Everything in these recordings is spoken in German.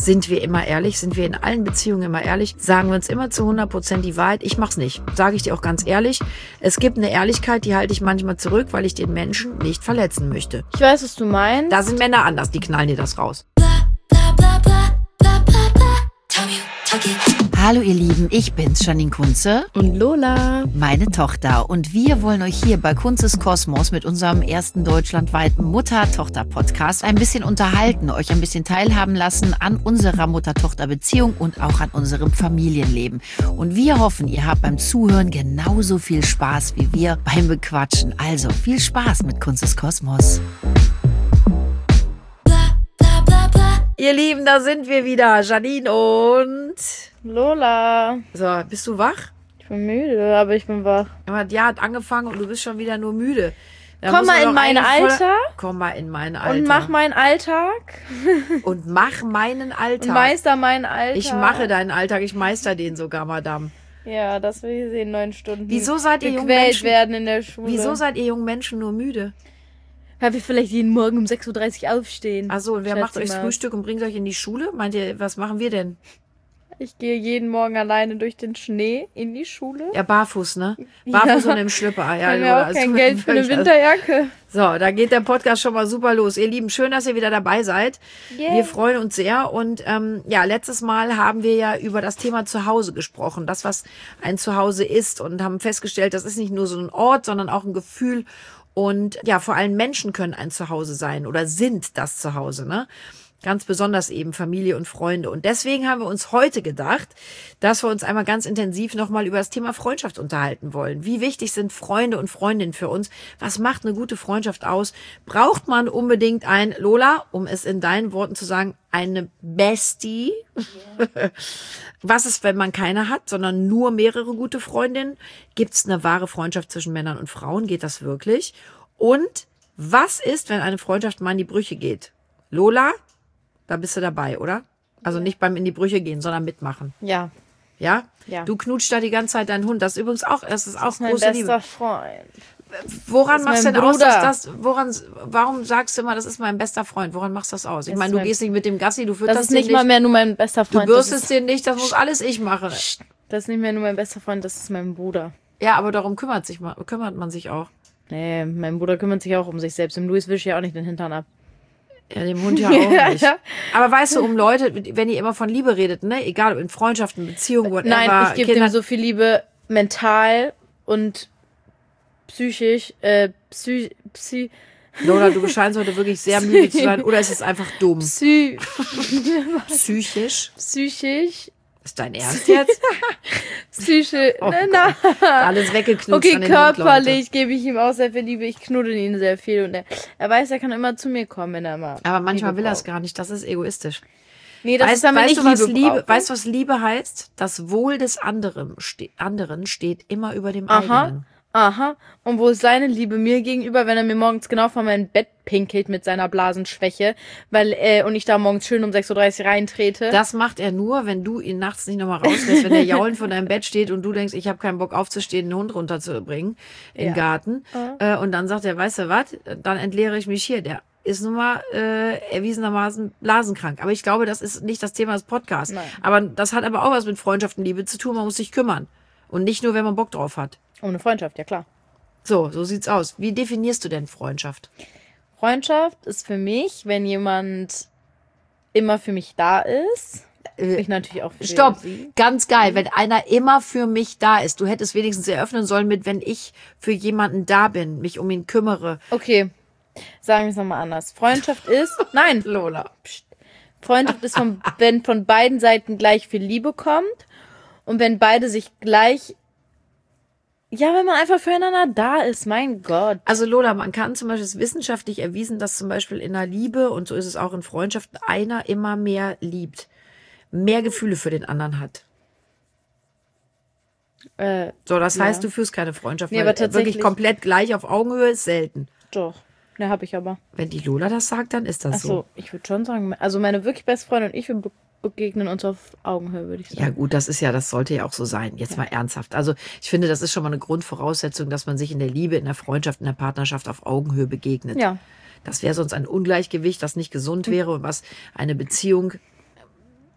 Sind wir immer ehrlich? Sind wir in allen Beziehungen immer ehrlich? Sagen wir uns immer zu 100% die Wahrheit? Ich mach's nicht. Sage ich dir auch ganz ehrlich. Es gibt eine Ehrlichkeit, die halte ich manchmal zurück, weil ich den Menschen nicht verletzen möchte. Ich weiß, was du meinst. Da sind Männer anders, die knallen dir das raus. Hallo ihr Lieben, ich bin's, Janine Kunze. Und Lola. Meine Tochter. Und wir wollen euch hier bei Kunzes Kosmos mit unserem ersten deutschlandweiten Mutter-Tochter-Podcast ein bisschen unterhalten, euch ein bisschen teilhaben lassen an unserer Mutter-Tochter-Beziehung und auch an unserem Familienleben. Und wir hoffen, ihr habt beim Zuhören genauso viel Spaß wie wir beim Bequatschen. Also viel Spaß mit Kunzes Kosmos. Ihr Lieben, da sind wir wieder, Janine und Lola. So, bist du wach? Ich bin müde, aber ich bin wach. Aber ja, hat angefangen und du bist schon wieder nur müde. Komm mal in mein Alter. Komm mal in mein Alter. Und mach meinen Alltag. Und mach meinen Alltag. Und meister meinen Alltag. Ich mache deinen Alltag, ich meister den sogar, Madame. Ja, das will ich sehen, 9 Stunden. Wieso seid ihr jungen Menschen werden in der Schule? Wieso seid ihr jungen Menschen nur müde? Weil wir vielleicht jeden Morgen um 6:30 Uhr aufstehen. Achso, und wer macht euch das Frühstück und bringt euch in die Schule? Meint ihr, was machen wir denn? Ich gehe jeden Morgen alleine durch den Schnee in die Schule. Ja, barfuß, ne? Barfuß und im Schlüpper. Ja, ich habe auch kein Geld für eine Winterjacke. So, da geht der Podcast schon mal super los. Ihr Lieben, schön, dass ihr wieder dabei seid. Yeah. Wir freuen uns sehr. Und ja, letztes Mal haben wir ja über das Thema Zuhause gesprochen. Das, was ein Zuhause ist. Und haben festgestellt, das ist nicht nur so ein Ort, sondern auch ein Gefühl. Und ja, vor allem Menschen können ein Zuhause sein oder sind das Zuhause, ne? Ganz besonders eben Familie und Freunde. Und deswegen haben wir uns heute gedacht, dass wir uns einmal ganz intensiv nochmal über das Thema Freundschaft unterhalten wollen. Wie wichtig sind Freunde und Freundinnen für uns? Was macht eine gute Freundschaft aus? Braucht man unbedingt ein, Lola, um es in deinen Worten zu sagen, eine Bestie? Yeah. Was ist, wenn man keine hat, sondern nur mehrere gute Freundinnen? Gibt es eine wahre Freundschaft zwischen Männern und Frauen? Geht das wirklich? Und was ist, wenn eine Freundschaft mal in die Brüche geht? Lola, da bist du dabei, oder? Also nicht beim in die Brüche gehen, sondern mitmachen. Ja. Ja? Ja. Du knutschst da die ganze Zeit deinen Hund. Das ist übrigens auch, das ist auch mein große bester Liebe. Freund. Woran machst du denn aus, Bruder. dass das, warum sagst du immer, das ist mein bester Freund? Woran machst du das aus? Ich meine, du gehst nicht mit dem Gassi, du fütterst Das ist nicht mal mehr nur mein bester Freund. Du bürstest den nicht, das muss alles ich machen. Das ist nicht mehr nur mein bester Freund, das ist mein Bruder. Ja, aber darum kümmert man sich auch. Nee, mein Bruder kümmert sich auch um sich selbst. Dem Luis wischt ja auch nicht den Hintern ab. Ja, dem Hund ja auch nicht. Aber weißt du, um Leute, wenn ihr immer von Liebe redet, ne, egal ob in Freundschaften, Beziehungen, whatever. Nein, ich gebe dem so viel Liebe mental und psychisch, Lola, du scheinst heute wirklich sehr müde zu sein, oder ist es einfach dumm? Psychisch? Psychisch. Ist dein Ernst jetzt? Psychisch. Oh nein. Alles weggeknüpft. Okay, an den körperlich gebe ich ihm auch sehr viel Liebe. Ich knuddel ihn sehr viel und er weiß, er kann immer zu mir kommen, wenn er mal. Aber manchmal will er es gar nicht. Das ist egoistisch. Nee, das ist aber nicht Liebe. Weißt du, was Liebe heißt? Das Wohl des anderen steht immer über dem eigenen. Aha. Und wo ist seine Liebe mir gegenüber, wenn er mir morgens genau vor mein Bett pinkelt mit seiner Blasenschwäche, und ich da morgens schön um 6:30 Uhr reintrete? Das macht er nur, wenn du ihn nachts nicht nochmal rauslässt, wenn der jaulend vor deinem Bett steht und du denkst, ich habe keinen Bock aufzustehen, den Hund runterzubringen in den Garten. Und dann sagt er, weißt du was, dann entleere ich mich hier. Der ist nun mal erwiesenermaßen blasenkrank. Aber ich glaube, das ist nicht das Thema des Podcasts. Nein. Aber das hat aber auch was mit Freundschaft und Liebe zu tun. Man muss sich kümmern. Und nicht nur, wenn man Bock drauf hat. Um eine Freundschaft, ja klar. So sieht's aus. Wie definierst du denn Freundschaft? Freundschaft ist für mich, wenn jemand immer für mich da ist. Ich natürlich auch für Stopp, sie. Ganz geil, wenn einer immer für mich da ist. Du hättest wenigstens eröffnen sollen mit, wenn ich für jemanden da bin, mich um ihn kümmere. Okay, sagen wir es nochmal anders. Freundschaft ist, nein, Lola. Freundschaft ist, wenn von beiden Seiten gleich viel Liebe kommt und wenn beide sich gleich, ja, wenn man einfach füreinander da ist, mein Gott. Also Lola, man kann zum Beispiel, es ist wissenschaftlich erwiesen, dass zum Beispiel in der Liebe, und so ist es auch in Freundschaften, einer immer mehr liebt, mehr Gefühle für den anderen hat. So, das heißt, du führst keine Freundschaft, nee, weil aber wirklich komplett gleich auf Augenhöhe ist selten. Doch, ne, habe ich aber. Wenn die Lola das sagt, dann ist das so. Achso, ich würde schon sagen, also meine wirklich beste Freundin und ich, wir begegnen uns auf Augenhöhe, würde ich sagen. Ja gut, das sollte ja auch so sein. Jetzt mal ernsthaft. Also ich finde, das ist schon mal eine Grundvoraussetzung, dass man sich in der Liebe, in der Freundschaft, in der Partnerschaft auf Augenhöhe begegnet. Ja. Das wäre sonst ein Ungleichgewicht, das nicht gesund wäre und was eine Beziehung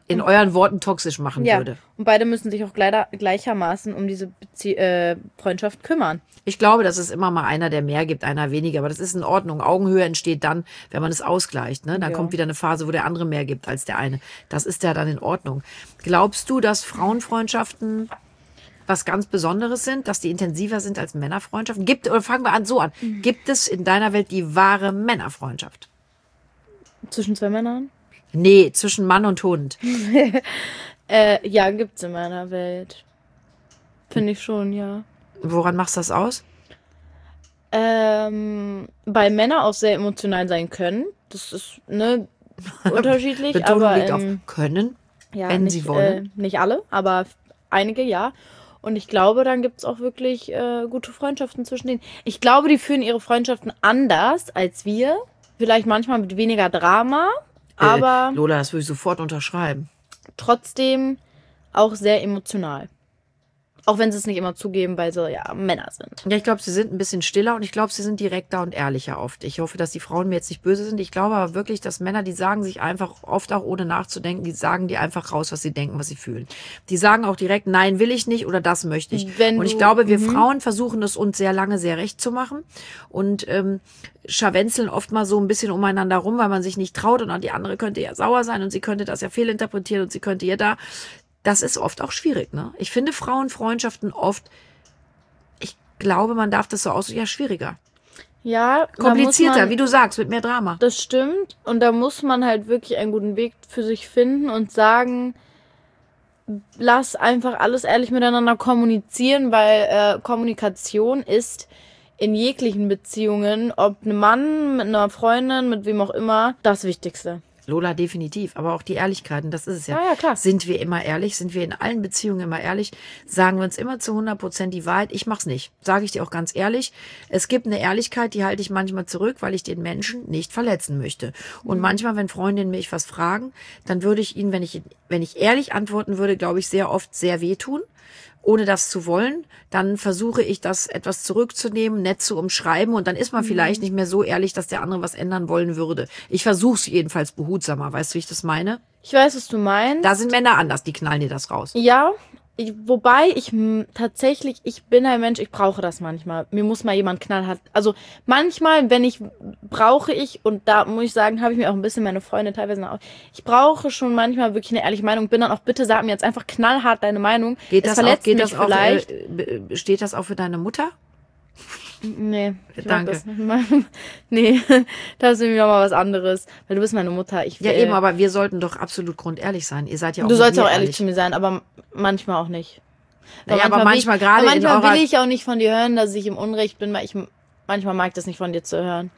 in euren Worten toxisch machen würde. Und beide müssen sich auch gleichermaßen um diese Freundschaft kümmern. Ich glaube, dass es immer mal einer, der mehr gibt, einer weniger. Aber das ist in Ordnung. Augenhöhe entsteht dann, wenn man es ausgleicht. Ne? Dann kommt wieder eine Phase, wo der andere mehr gibt als der eine. Das ist ja dann in Ordnung. Glaubst du, dass Frauenfreundschaften was ganz Besonderes sind, dass die intensiver sind als Männerfreundschaften? Oder fangen wir an so an. Gibt es in deiner Welt die wahre Männerfreundschaft? Zwischen zwei Männern? Nee, zwischen Mann und Hund. Ja, gibt's in meiner Welt. Finde ich schon, ja. Woran machst du das aus? Weil Männer auch sehr emotional sein können. Das ist, unterschiedlich. Betonung aber liegt auf können, wenn sie wollen. Nicht alle, aber einige, ja. Und ich glaube, dann gibt's auch wirklich gute Freundschaften zwischen denen. Ich glaube, die führen ihre Freundschaften anders als wir. Vielleicht manchmal mit weniger Drama. Aber Lola, das würde ich sofort unterschreiben. Trotzdem auch sehr emotional. Auch wenn sie es nicht immer zugeben, weil sie ja Männer sind. Ja, ich glaube, sie sind ein bisschen stiller und ich glaube, sie sind direkter und ehrlicher oft. Ich hoffe, dass die Frauen mir jetzt nicht böse sind. Ich glaube aber wirklich, dass Männer, die sagen sich einfach oft auch ohne nachzudenken, die sagen dir einfach raus, was sie denken, was sie fühlen. Die sagen auch direkt, nein, will ich nicht oder das möchte ich. Und ich glaube, wir Frauen versuchen es uns sehr lange sehr recht zu machen und scharwenzeln oft mal so ein bisschen umeinander rum, weil man sich nicht traut und die andere könnte ja sauer sein und sie könnte das ja fehlinterpretieren und sie könnte ja da. Das ist oft auch schwierig, ne? Ich finde Frauenfreundschaften oft, ich glaube, man darf das so aus, ja, schwieriger. Ja. Komplizierter, wie du sagst, mit mehr Drama. Das stimmt. Und da muss man halt wirklich einen guten Weg für sich finden und sagen, lass einfach alles ehrlich miteinander kommunizieren, weil Kommunikation ist in jeglichen Beziehungen, ob ein Mann mit einer Freundin, mit wem auch immer, das Wichtigste. Lola, definitiv. Aber auch die Ehrlichkeit, und das ist es ja. Ja, klar. Sind wir immer ehrlich? Sind wir in allen Beziehungen immer ehrlich? Sagen wir uns immer zu 100% die Wahrheit? Ich mach's nicht. Sage ich dir auch ganz ehrlich. Es gibt eine Ehrlichkeit, die halte ich manchmal zurück, weil ich den Menschen nicht verletzen möchte. Und manchmal, wenn Freundinnen mich was fragen, dann würde ich ihnen, wenn ich ehrlich antworten würde, glaube ich, sehr oft sehr wehtun. Ohne das zu wollen, dann versuche ich, das etwas zurückzunehmen, nett zu umschreiben und dann ist man vielleicht nicht mehr so ehrlich, dass der andere was ändern wollen würde. Ich versuche es jedenfalls behutsamer. Weißt du, wie ich das meine? Ich weiß, was du meinst. Da sind Männer anders, die knallen dir das raus. Ja, wobei ich tatsächlich, ich bin ein Mensch, ich brauche das manchmal. Mir muss mal jemand knallhart. Also manchmal, brauche ich, und da muss ich sagen, habe ich mir auch ein bisschen meine Freunde teilweise auch. Ich brauche schon manchmal wirklich eine ehrliche Meinung. Bin dann auch, bitte sag mir jetzt einfach knallhart deine Meinung. Steht das auch für deine Mutter? Nee. Danke. Nee, das ist irgendwie nochmal was anderes. Weil du bist meine Mutter. Eben, aber wir sollten doch absolut grundehrlich sein. Ihr seid ja auch Du sollst auch ehrlich zu mir sein, aber manchmal auch nicht. Naja, aber manchmal gerade manchmal will ich auch nicht von dir hören, dass ich im Unrecht bin, weil manchmal mag ich das nicht von dir zu hören.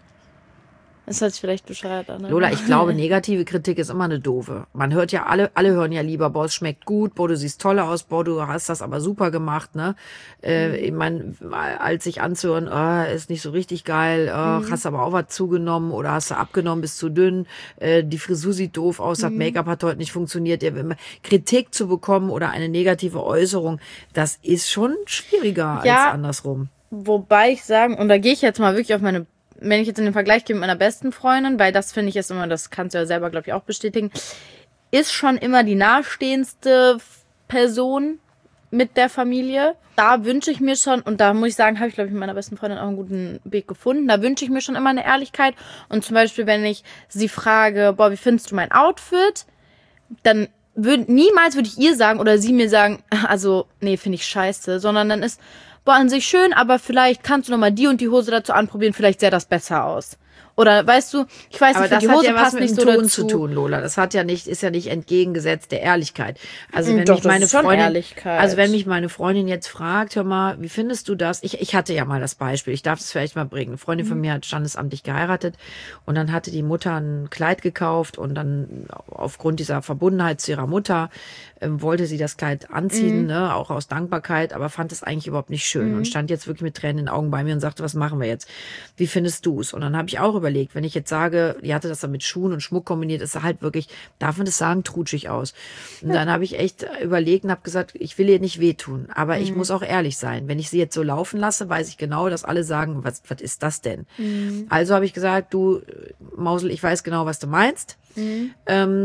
Das hört sich vielleicht bescheuert an. Lola, ich glaube, negative Kritik ist immer eine doofe. Man hört ja, alle hören ja lieber, boah, es schmeckt gut, boah, du siehst toll aus, boah, du hast das aber super gemacht, ne? Ich meine, als sich anzuhören, ist nicht so richtig geil, hast aber auch was zugenommen oder hast du abgenommen, bist zu dünn, die Frisur sieht doof aus, das Make-up hat heute nicht funktioniert. Kritik zu bekommen oder eine negative Äußerung, das ist schon schwieriger als andersrum. Wobei ich sagen, und da gehe ich jetzt mal wirklich auf wenn ich jetzt in den Vergleich gehe mit meiner besten Freundin, weil das finde ich ist immer, das kannst du ja selber, glaube ich, auch bestätigen, ist schon immer die nahestehendste Person mit der Familie. Da wünsche ich mir schon, und da muss ich sagen, habe ich, glaube ich, mit meiner besten Freundin auch einen guten Weg gefunden. Da wünsche ich mir schon immer eine Ehrlichkeit. Und zum Beispiel, wenn ich sie frage, boah, wie findest du mein Outfit? Dann niemals würde ich ihr sagen oder sie mir sagen, also, nee, finde ich scheiße, sondern dann ist, boah, an sich schön, aber vielleicht kannst du noch mal die und die Hose dazu anprobieren, vielleicht sähe das besser aus. Oder weißt du, ich weiß nicht, die Hose passt nicht so dazu. Das hat ja was mit dem Ton zu tun, Lola. Das ist ja nicht entgegengesetzt der Ehrlichkeit. Also wenn Doch, mich meine das ist schon Freundin, Ehrlichkeit. also wenn mich meine Freundin jetzt fragt, hör mal, wie findest du das? Ich hatte ja mal das Beispiel. Ich darf es vielleicht mal bringen. Eine Freundin von mir hat standesamtlich geheiratet und dann hatte die Mutter ein Kleid gekauft und dann aufgrund dieser Verbundenheit zu ihrer Mutter wollte sie das Kleid anziehen, ne, auch aus Dankbarkeit, aber fand es eigentlich überhaupt nicht schön und stand jetzt wirklich mit Tränen in den Augen bei mir und sagte, was machen wir jetzt? Wie findest du es? Und dann habe ich auch überlegt, wenn ich jetzt sage, die hatte das dann mit Schuhen und Schmuck kombiniert, ist halt wirklich, darf man das sagen, trutschig aus. Und dann habe ich echt überlegt und habe gesagt, ich will ihr nicht wehtun, aber ich muss auch ehrlich sein. Wenn ich sie jetzt so laufen lasse, weiß ich genau, dass alle sagen, was ist das denn? Also habe ich gesagt, du, Mausel, ich weiß genau, was du meinst.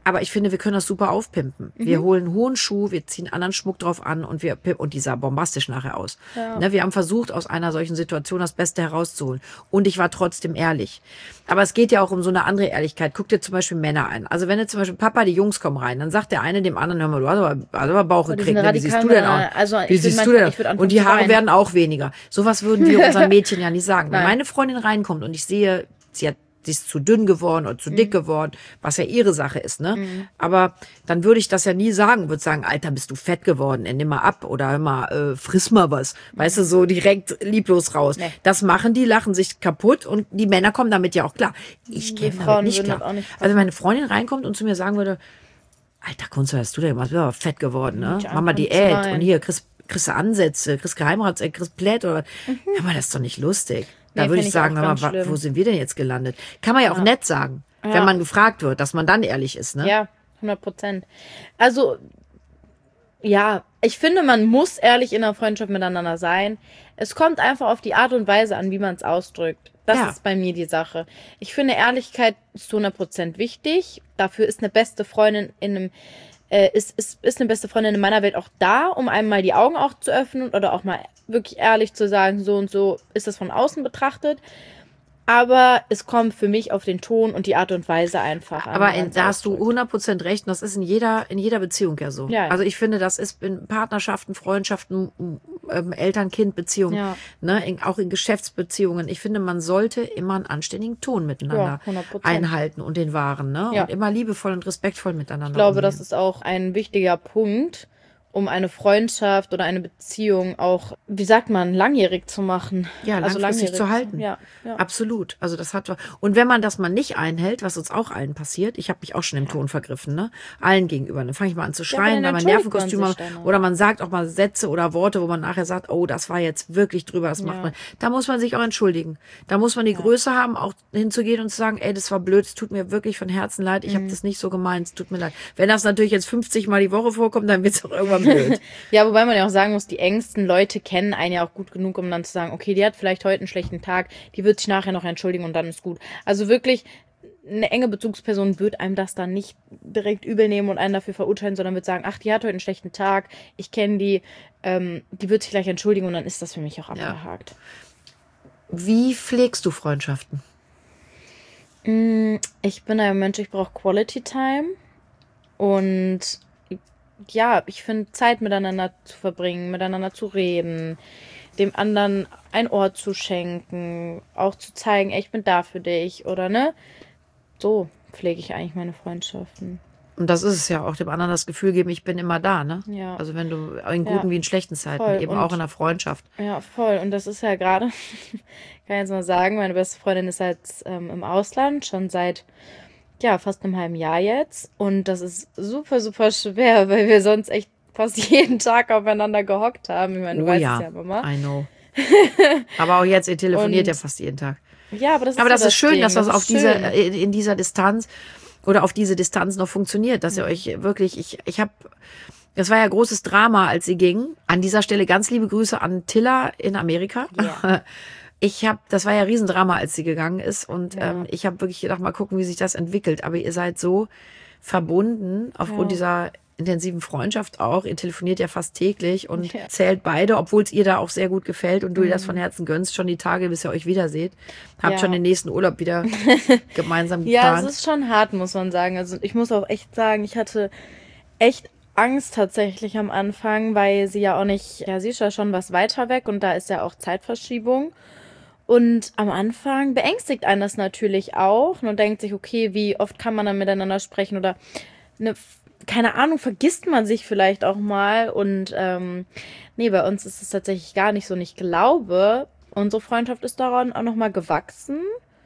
Aber ich finde, wir können das super aufpimpen. Wir holen einen hohen Schuh, wir ziehen anderen Schmuck drauf an und die sah bombastisch nachher aus. Ja. Ne, wir haben versucht, aus einer solchen Situation das Beste herauszuholen. Und ich war trotzdem ehrlich. Aber es geht ja auch um so eine andere Ehrlichkeit. Guck dir zum Beispiel Männer ein. Also wenn jetzt zum Beispiel Papa, die Jungs kommen rein, dann sagt der eine dem anderen, hör mal, du hast aber Bauch gekriegt. Ne? Wie siehst du denn aus? Also Wie siehst du denn aus? Und die Haare werden auch weniger. Sowas würden wir unseren Mädchen ja nicht sagen. Wenn meine Freundin reinkommt und ich sehe, sie ist zu dünn geworden oder zu dick geworden, was ja ihre Sache ist, ne? Aber dann würde ich das ja nie sagen, würde sagen, Alter, bist du fett geworden, nimm mal ab oder hör mal, friss mal was. Weißt du, so direkt lieblos raus. Nee. Das machen die, lachen sich kaputt und die Männer kommen damit ja auch klar. Ich käme damit nicht klar. Auch nicht also wenn meine Freundin reinkommt und zu mir sagen würde, Alter, Kunze, hast du denn gemacht? Du bist aber fett geworden, ne? Mach mal Diät und hier kriegst du Ansätze, kriegst Geheimrats, kriegst Plätt oder, aber das ist doch nicht lustig. Da würde ich sagen, aber wo sind wir denn jetzt gelandet? Kann man ja auch nett sagen, wenn man gefragt wird, dass man dann ehrlich ist, ne? Ja, 100%. Also, ja, ich finde, man muss ehrlich in einer Freundschaft miteinander sein. Es kommt einfach auf die Art und Weise an, wie man es ausdrückt. Das ist bei mir die Sache. Ich finde, Ehrlichkeit ist zu 100% wichtig. Dafür ist eine beste Freundin ist eine beste Freundin in meiner Welt auch da, um einem mal die Augen auch zu öffnen oder auch mal wirklich ehrlich zu sagen, so und so ist das von außen betrachtet. Aber es kommt für mich auf den Ton und die Art und Weise einfach an. Aber da hast du 100% recht. Und das ist in jeder Beziehung ja so. Ja. Also ich finde, das ist in Partnerschaften, Freundschaften, Eltern-Kind-Beziehungen, ne, auch in Geschäftsbeziehungen. Ich finde, man sollte immer einen anständigen Ton miteinander einhalten und den wahren, ne? Ja. Und immer liebevoll und respektvoll miteinander Ich glaube, das ist auch ein wichtiger Punkt, um eine Freundschaft oder eine Beziehung auch, wie sagt man, langjährig zu machen. Ja, also langfristig zu halten. Ja. Absolut. Also das und wenn man das mal nicht einhält, was uns auch allen passiert, ich habe mich auch schon im Ton vergriffen, ne? Allen gegenüber. Dann fange ich mal an zu schreien, weil man Nervenkostüm hat. Oder man sagt auch mal Sätze oder Worte, wo man nachher sagt, oh, das war jetzt wirklich drüber, das macht man. Da muss man sich auch entschuldigen. Da muss man die Größe haben, auch hinzugehen und zu sagen, ey, das war blöd, es tut mir wirklich von Herzen leid, ich habe das nicht so gemeint, es tut mir leid. Wenn das natürlich jetzt 50 Mal die Woche vorkommt, dann wird es auch irgendwann blöd. Ja, wobei man ja auch sagen muss, die engsten Leute kennen einen ja auch gut genug, um dann zu sagen, okay, die hat vielleicht heute einen schlechten Tag, die wird sich nachher noch entschuldigen und dann ist gut. Also wirklich, eine enge Bezugsperson wird einem das dann nicht direkt übel nehmen und einen dafür verurteilen, sondern wird sagen, ach, die hat heute einen schlechten Tag, ich kenne die, die wird sich gleich entschuldigen und dann ist das für mich auch abgehakt. Wie pflegst du Freundschaften? Ich bin ein Mensch, ich brauche Quality Time und ja, ich finde, Zeit miteinander zu verbringen, miteinander zu reden, dem anderen ein Ohr zu schenken, auch zu zeigen, ey, ich bin da für dich, oder ne? So pflege ich eigentlich meine Freundschaften. Und das ist es ja auch, dem anderen das Gefühl geben, ich bin immer da, ne? Ja. Also wenn du in guten wie in schlechten Zeiten, voll. Eben und auch in der Freundschaft. Ja, voll. Und das ist ja gerade, kann ich jetzt mal sagen, meine beste Freundin ist halt im Ausland, schon seit fast einem halben Jahr jetzt. Und das ist super, super schwer, weil wir sonst echt fast jeden Tag aufeinander gehockt haben. Ich meine, du weißt es ja, Mama. I know. Aber auch jetzt, ihr telefoniert ja fast jeden Tag. Ja, aber das ist schön, Ding. dass das auf in dieser Distanz oder auf diese Distanz noch funktioniert, dass ihr euch wirklich, das war ja großes Drama, als sie ging. An dieser Stelle ganz liebe Grüße an Tilla in Amerika. Ja. Das war ja Riesendrama, als sie gegangen ist und ich habe wirklich gedacht, mal gucken, wie sich das entwickelt. Aber ihr seid so verbunden aufgrund dieser intensiven Freundschaft auch. Ihr telefoniert ja fast täglich und zählt beide, obwohl es ihr da auch sehr gut gefällt und du ihr das von Herzen gönnst, schon die Tage, bis ihr euch wiederseht. Habt schon den nächsten Urlaub wieder gemeinsam geplant. Ja, es ist schon hart, muss man sagen. Also ich muss auch echt sagen, ich hatte echt Angst tatsächlich am Anfang, weil sie ja auch nicht, sie ist ja schon was weiter weg und da ist ja auch Zeitverschiebung. Und am Anfang beängstigt einen das natürlich auch und denkt sich, okay, wie oft kann man dann miteinander sprechen oder keine Ahnung, vergisst man sich vielleicht auch mal und bei uns ist es tatsächlich gar nicht so. Und ich glaube, unsere Freundschaft ist daran auch nochmal gewachsen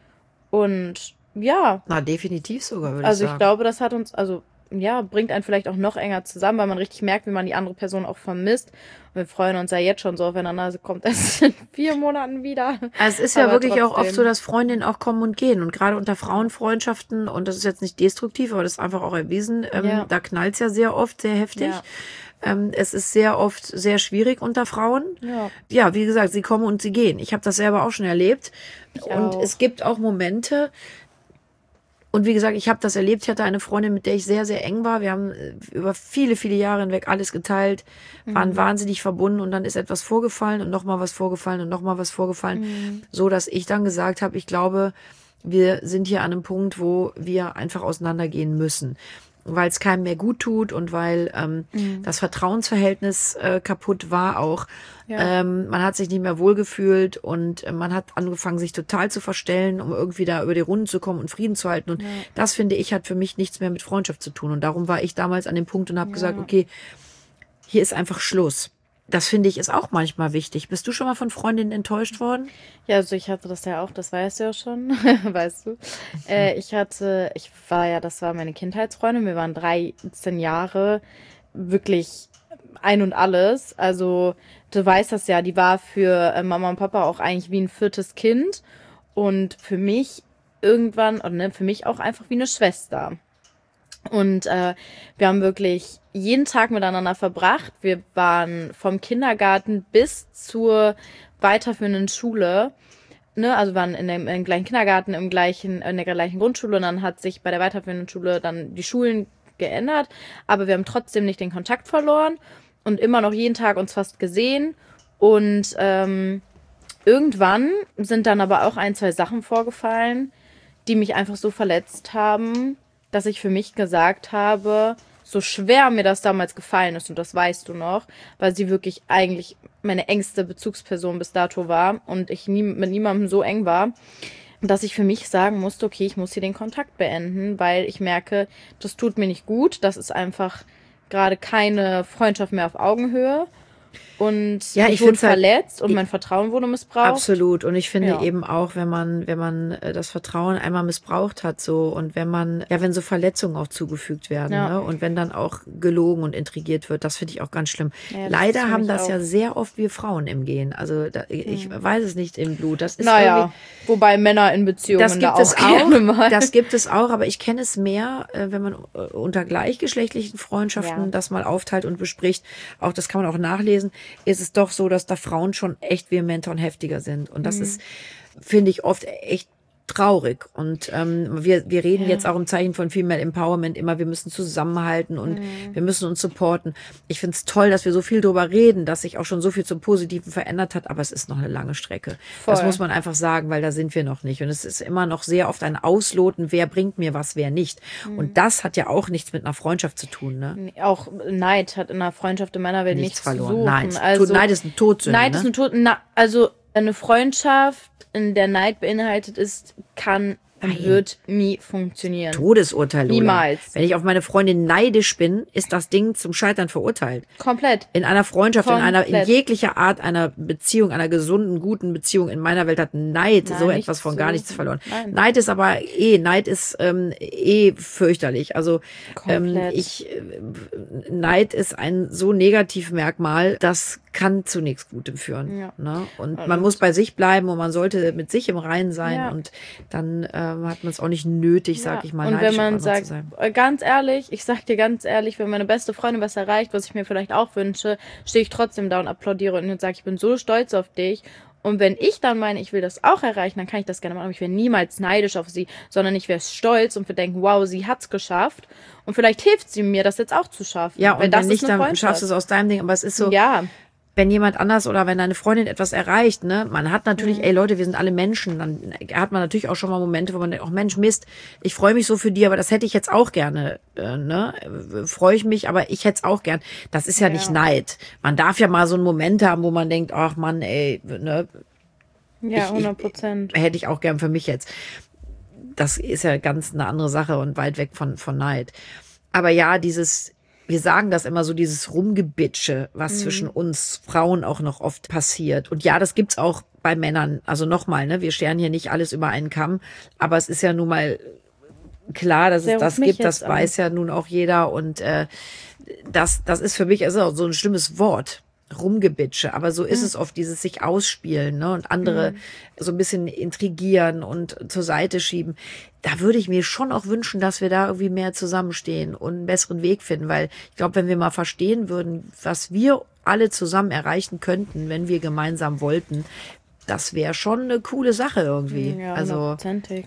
und ja. Na, definitiv sogar, würde ich sagen. Also ich glaube, das hat uns, bringt einen vielleicht auch noch enger zusammen, weil man richtig merkt, wie man die andere Person auch vermisst. Und wir freuen uns ja jetzt schon so aufeinander. Sie kommt erst in 4 Monaten wieder. Also es ist ja wirklich trotzdem auch oft so, dass Freundinnen auch kommen und gehen. Und gerade unter Frauenfreundschaften, und das ist jetzt nicht destruktiv, aber das ist einfach auch erwiesen, da knallt's ja sehr oft, sehr heftig. Ja. Es ist sehr oft sehr schwierig unter Frauen. Ja, wie gesagt, sie kommen und sie gehen. Ich habe das selber auch schon erlebt. Und es gibt auch Momente, Und wie gesagt, ich habe das erlebt. Ich hatte eine Freundin, mit der ich sehr, sehr eng war. Wir haben über viele, viele Jahre hinweg alles geteilt, waren wahnsinnig verbunden und dann ist etwas vorgefallen und nochmal was vorgefallen und nochmal was vorgefallen, so dass ich dann gesagt habe, ich glaube, wir sind hier an einem Punkt, wo wir einfach auseinandergehen müssen, weil es keinem mehr gut tut und weil das Vertrauensverhältnis kaputt war auch. Ja. Man hat sich nicht mehr wohlgefühlt und man hat angefangen, sich total zu verstellen, um irgendwie da über die Runden zu kommen und Frieden zu halten. Und das, finde ich, hat für mich nichts mehr mit Freundschaft zu tun. Und darum war ich damals an dem Punkt und habe gesagt, okay, hier ist einfach Schluss. Das finde ich ist auch manchmal wichtig. Bist du schon mal von Freundinnen enttäuscht worden? Ja, also ich hatte das ja auch, das weißt du ja schon, weißt du. Das war meine Kindheitsfreundin, wir waren 13 Jahre, wirklich ein und alles. Also du weißt das ja, die war für Mama und Papa auch eigentlich wie ein viertes Kind und für mich irgendwann, oder ne, für mich auch einfach wie eine Schwester. Und wir haben wirklich jeden Tag miteinander verbracht. Wir waren vom Kindergarten bis zur weiterführenden Schule. Ne? Also wir waren im gleichen Kindergarten, in der gleichen Grundschule. Und dann hat sich bei der weiterführenden Schule dann die Schulen geändert. Aber wir haben trotzdem nicht den Kontakt verloren und immer noch jeden Tag uns fast gesehen. Und irgendwann sind dann aber auch ein, zwei Sachen vorgefallen, die mich einfach so verletzt haben, dass ich für mich gesagt habe, so schwer mir das damals gefallen ist, und das weißt du noch, weil sie wirklich eigentlich meine engste Bezugsperson bis dato war und ich mit niemandem so eng war, dass ich für mich sagen musste, okay, ich muss hier den Kontakt beenden, weil ich merke, das tut mir nicht gut, das ist einfach gerade keine Freundschaft mehr auf Augenhöhe. Und Ja, ich wurde verletzt und mein Vertrauen wurde missbraucht. Absolut. Und ich finde eben auch, wenn man das Vertrauen einmal missbraucht hat, so, und wenn so Verletzungen auch zugefügt werden, ne, und wenn dann auch gelogen und intrigiert wird, das finde ich auch ganz schlimm. Ja, leider haben das ja sehr oft wir Frauen im Gen. Also ich weiß es nicht im Blut. Das ist wobei Männer in Beziehungen das gibt es auch. Das gibt es auch, aber ich kenne es mehr, wenn man unter gleichgeschlechtlichen Freundschaften das mal aufteilt und bespricht. Auch das kann man auch nachlesen. Ist es doch so, dass da Frauen schon echt vehementer und heftiger sind. Und das ist, finde ich, oft echt traurig. Und wir reden jetzt auch im Zeichen von Female Empowerment immer, wir müssen zusammenhalten und wir müssen uns supporten. Ich finde es toll, dass wir so viel drüber reden, dass sich auch schon so viel zum Positiven verändert hat, aber es ist noch eine lange Strecke. Voll. Das muss man einfach sagen, weil da sind wir noch nicht. Und es ist immer noch sehr oft ein Ausloten, wer bringt mir was, wer nicht. Und das hat ja auch nichts mit einer Freundschaft zu tun. Ne? Auch Neid hat in einer Freundschaft in meiner Welt nichts verloren. Zu suchen. Neid ist ein Todsünde. Neid ist ein Todsünde. Also eine Freundschaft, in der Neid beinhaltet ist, wird nie funktionieren. Todesurteil, Lola. Niemals. Wenn ich auf meine Freundin neidisch bin, ist das Ding zum Scheitern verurteilt. Komplett. In einer Freundschaft, in jeglicher Art einer Beziehung, einer gesunden, guten Beziehung in meiner Welt hat Neid so etwas von gar nichts verloren. Nein. Neid ist aber Neid ist fürchterlich. Also Neid ist ein so Negativmerkmal, das kann zu nichts Gutem führen. Ja. Ne? Und man muss bei sich bleiben und man sollte mit sich im Reinen sein und dann hat man es auch nicht nötig, sag ich mal, und wenn man sagt, ganz ehrlich, ich sag dir ganz ehrlich, wenn meine beste Freundin was erreicht, was ich mir vielleicht auch wünsche, stehe ich trotzdem da und applaudiere und sage, ich bin so stolz auf dich. Und wenn ich dann meine, ich will das auch erreichen, dann kann ich das gerne machen. Aber ich wäre niemals neidisch auf sie, sondern ich wäre stolz und würde denken, wow, sie hat's geschafft. Und vielleicht hilft sie mir, das jetzt auch zu schaffen. Ja, und wenn nicht, dann schaffst du es aus deinem Ding. Aber es ist so, wenn jemand anders oder wenn deine Freundin etwas erreicht, ne, man hat natürlich, Leute, wir sind alle Menschen, dann hat man natürlich auch schon mal Momente, wo man denkt, Mensch, Mist, ich freue mich so für die, aber das hätte ich jetzt auch gerne, freue ich mich, aber ich hätte es auch gern. Das ist ja nicht Neid. Man darf ja mal so einen Moment haben, wo man denkt, ach Mann, ey, ne. Ja, 100%. Hätte ich auch gern für mich jetzt. Das ist ja ganz eine andere Sache und weit weg von Neid. Aber ja, wir sagen das immer so, dieses Rumgebitsche, was zwischen uns Frauen auch noch oft passiert. Und ja, das gibt's auch bei Männern. Also nochmal, ne, wir scheren hier nicht alles über einen Kamm, aber es ist ja nun mal klar, dass es das gibt, das weiß ja nun auch jeder. Und das ist für mich also so ein schlimmes Wort. Rumgebitsche, aber so ist es oft, dieses sich ausspielen, ne, und andere so ein bisschen intrigieren und zur Seite schieben. Da würde ich mir schon auch wünschen, dass wir da irgendwie mehr zusammenstehen und einen besseren Weg finden, weil ich glaube, wenn wir mal verstehen würden, was wir alle zusammen erreichen könnten, wenn wir gemeinsam wollten, das wäre schon eine coole Sache irgendwie. Ja, also 100%.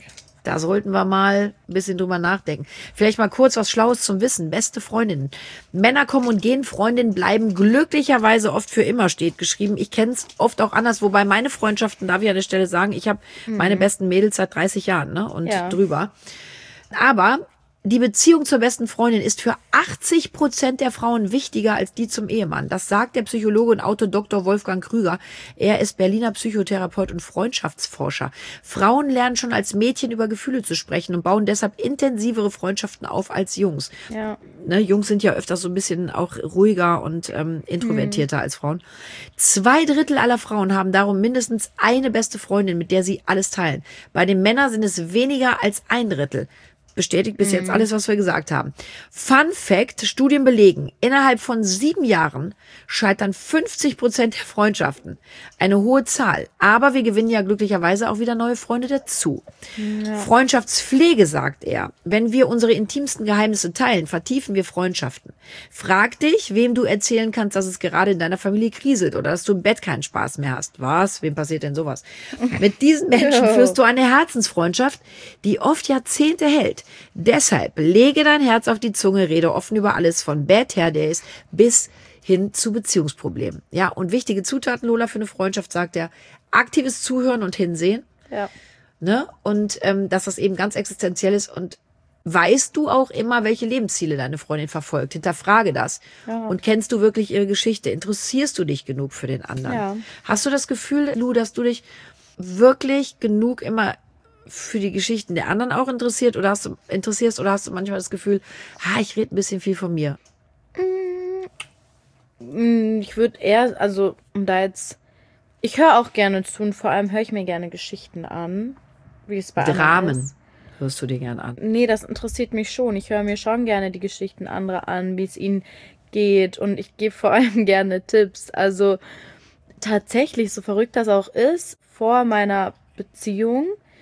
Da sollten wir mal ein bisschen drüber nachdenken. Vielleicht mal kurz was Schlaues zum Wissen. Beste Freundinnen. Männer kommen und gehen, Freundinnen bleiben glücklicherweise oft für immer, steht geschrieben. Ich kenne es oft auch anders, wobei meine Freundschaften, darf ich an der Stelle sagen, ich habe meine besten Mädels seit 30 Jahren, ne? Und drüber. Aber die Beziehung zur besten Freundin ist für 80% der Frauen wichtiger als die zum Ehemann. Das sagt der Psychologe und Autor Dr. Wolfgang Krüger. Er ist Berliner Psychotherapeut und Freundschaftsforscher. Frauen lernen schon als Mädchen über Gefühle zu sprechen und bauen deshalb intensivere Freundschaften auf als Jungs. Ja. Ne, Jungs sind ja öfters so ein bisschen auch ruhiger und introvertierter als Frauen. 2/3 aller Frauen haben darum mindestens eine beste Freundin, mit der sie alles teilen. Bei den Männern sind es weniger als 1/3. Bestätigt bis jetzt alles, was wir gesagt haben. Fun Fact, Studien belegen, innerhalb von 7 Jahren scheitern 50% der Freundschaften. Eine hohe Zahl. Aber wir gewinnen ja glücklicherweise auch wieder neue Freunde dazu. Ja. Freundschaftspflege, sagt er. Wenn wir unsere intimsten Geheimnisse teilen, vertiefen wir Freundschaften. Frag dich, wem du erzählen kannst, dass es gerade in deiner Familie kriselt oder dass du im Bett keinen Spaß mehr hast. Was? Wem passiert denn sowas? Mit diesen Menschen führst du eine Herzensfreundschaft, die oft Jahrzehnte hält. Deshalb lege dein Herz auf die Zunge, rede offen über alles, von Bad Hair Days bis hin zu Beziehungsproblemen. Ja, und wichtige Zutaten, Lola, für eine Freundschaft, sagt er, aktives Zuhören und Hinsehen. Ja. Ne? Und dass das eben ganz existenziell ist. Und weißt du auch immer, welche Lebensziele deine Freundin verfolgt? Hinterfrage das. Ja. Und kennst du wirklich ihre Geschichte? Interessierst du dich genug für den anderen? Ja. Hast du das Gefühl, Lu, dass du dich wirklich genug immer für die Geschichten der anderen auch interessierst oder hast du manchmal das Gefühl, ich rede ein bisschen viel von mir? Ich würde eher, also ich höre auch gerne zu und vor allem höre ich mir gerne Geschichten an, wie es bei Dramen ist. Hörst du dir gerne an? Nee, das interessiert mich schon. Ich höre mir schon gerne die Geschichten anderer an, wie es ihnen geht, und ich gebe vor allem gerne Tipps. Also tatsächlich, so verrückt das auch ist, vor meiner Beziehung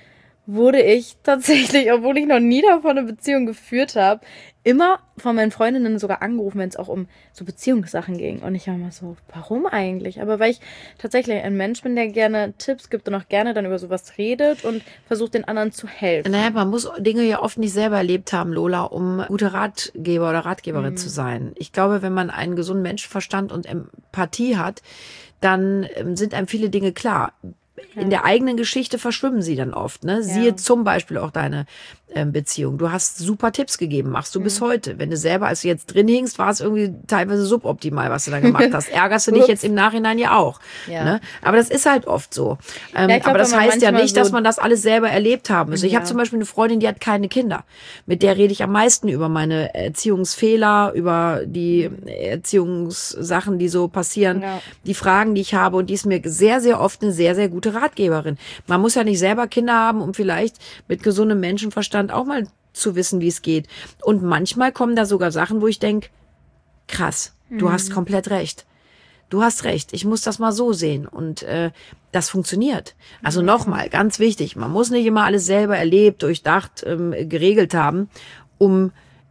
wurde ich tatsächlich, obwohl ich noch nie davon eine Beziehung geführt habe, immer von meinen Freundinnen sogar angerufen, wenn es auch um so Beziehungssachen ging. Und ich war immer so, warum eigentlich? Aber weil ich tatsächlich ein Mensch bin, der gerne Tipps gibt und auch gerne dann über sowas redet und versucht, den anderen zu helfen. Naja, man muss Dinge ja oft nicht selber erlebt haben, Lola, um guter Ratgeber oder Ratgeberin zu sein. Ich glaube, wenn man einen gesunden Menschenverstand und Empathie hat, dann sind einem viele Dinge klar. In der eigenen Geschichte verschwimmen sie dann oft. Ne? Siehe zum Beispiel auch deine Beziehung. Du hast super Tipps gegeben, machst du bis heute. Wenn du selber, als du jetzt drin hingst, war es irgendwie teilweise suboptimal, was du da gemacht hast. Ärgerst du dich jetzt im Nachhinein ja auch. Ja. Ne? Aber das ist halt oft so. Aber das heißt ja nicht, dass man das alles selber erlebt haben muss. Ich habe zum Beispiel eine Freundin, die hat keine Kinder. Mit der rede ich am meisten über meine Erziehungsfehler, über die Erziehungssachen, die so passieren, die Fragen, die ich habe. Und die ist mir sehr, sehr oft eine sehr, sehr gute Ratgeberin. Man muss ja nicht selber Kinder haben, um vielleicht mit gesundem Menschenverstand auch mal zu wissen, wie es geht. Und manchmal kommen da sogar Sachen, wo ich denke, krass, du hast komplett recht. Du hast recht, ich muss das mal so sehen. Und das funktioniert. Also nochmal, ganz wichtig, man muss nicht immer alles selber erlebt, durchdacht, geregelt haben, um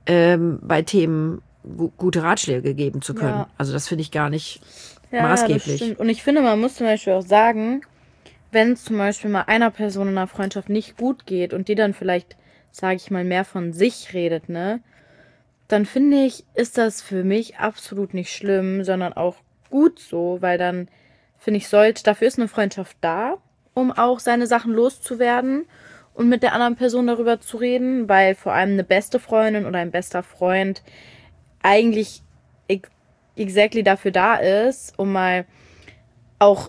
bei Themen gute Ratschläge geben zu können. Ja. Also das finde ich gar nicht maßgeblich. Das stimmt. Und ich finde, man muss zum Beispiel auch sagen, wenn es zum Beispiel mal einer Person in einer Freundschaft nicht gut geht und die dann vielleicht, sage ich mal, mehr von sich redet, ne, dann finde ich, ist das für mich absolut nicht schlimm, sondern auch gut so, weil dann, finde ich, dafür ist eine Freundschaft da, um auch seine Sachen loszuwerden und mit der anderen Person darüber zu reden, weil vor allem eine beste Freundin oder ein bester Freund eigentlich exactly dafür da ist, um mal auch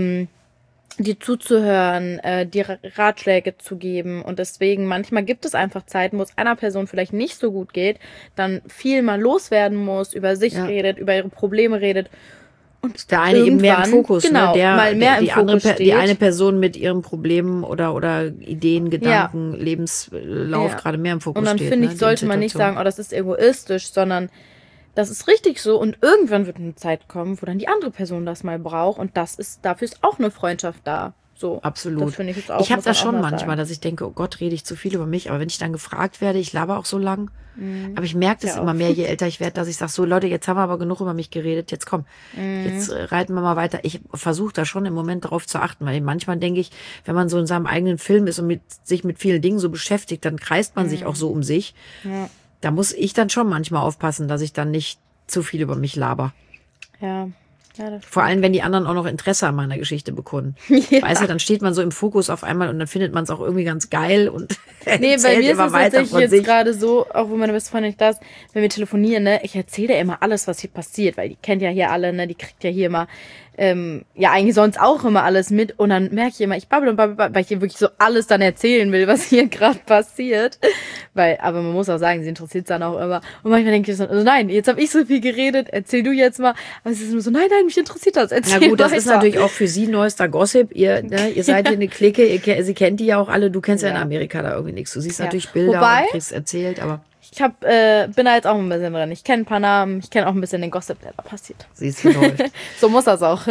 dir zuzuhören, dir Ratschläge zu geben. Und deswegen, manchmal gibt es einfach Zeiten, wo es einer Person vielleicht nicht so gut geht, dann viel mal loswerden muss, über sich redet, über ihre Probleme redet. Und der eine eben mehr im Fokus, genau, ne? mal mehr im Fokus steht. Die eine Person mit ihren Problemen oder Ideen, Gedanken, Lebenslauf gerade mehr im Fokus steht. Und dann finde ich, sollte man nicht sagen, das ist egoistisch, sondern das ist richtig so, und irgendwann wird eine Zeit kommen, wo dann die andere Person das mal braucht, und dafür ist auch eine Freundschaft da. So, absolut. Das finde ich jetzt auch. Ich habe muss das man auch schon mal manchmal, sagen. dass ich denke, oh Gott, rede ich zu viel über mich. Aber wenn ich dann gefragt werde, ich laber auch so lang. Aber ich merke das Ja, immer auch. mehr, je älter ich werde, dass ich sage, so Leute, jetzt haben wir aber genug über mich geredet. Jetzt komm, jetzt reiten wir mal weiter. Ich versuche da schon im Moment drauf zu achten, weil manchmal denke ich, wenn man so in seinem eigenen Film ist und sich mit vielen Dingen so beschäftigt, dann kreist man sich auch so um sich. Ja. Da muss ich dann schon manchmal aufpassen, dass ich dann nicht zu viel über mich laber. Ja. Ja, das Vor allem, wenn die anderen auch noch Interesse an meiner Geschichte bekunden. Ja. Weißt du, dann steht man so im Fokus auf einmal und dann findet man es auch irgendwie ganz geil und Nee, bei erzählt mir ist immer es weiter tatsächlich von jetzt sich. gerade so, auch wo meine beste Freundin nicht da ist, wenn wir telefonieren, ne, ich erzähle ihr immer alles, was hier passiert, weil die kennt ja hier alle, ne, die kriegt ja hier immer, ja, eigentlich sonst auch immer alles mit und dann merke ich immer, ich babbel und babbel, weil ich ihr wirklich so alles dann erzählen will, was hier gerade passiert. Aber man muss auch sagen, sie interessiert es dann auch immer. Und manchmal denke ich so, also nein, jetzt habe ich so viel geredet, erzähl du jetzt mal. Aber es ist nur so, nein, mich interessiert das, erzähl Na gut, das ist weiter. natürlich auch für sie neuester Gossip. Ihr seid hier eine Clique, sie kennt die ja auch alle. Du kennst ja in Ja. Amerika da irgendwie nichts. Du siehst Ja. natürlich Bilder Wobei- und kriegst erzählt, aber Ich bin da jetzt auch ein bisschen drin. Ich kenne ein paar Namen, ich kenne auch ein bisschen den Gossip, der da passiert. siehst du, läuft. So muss das auch.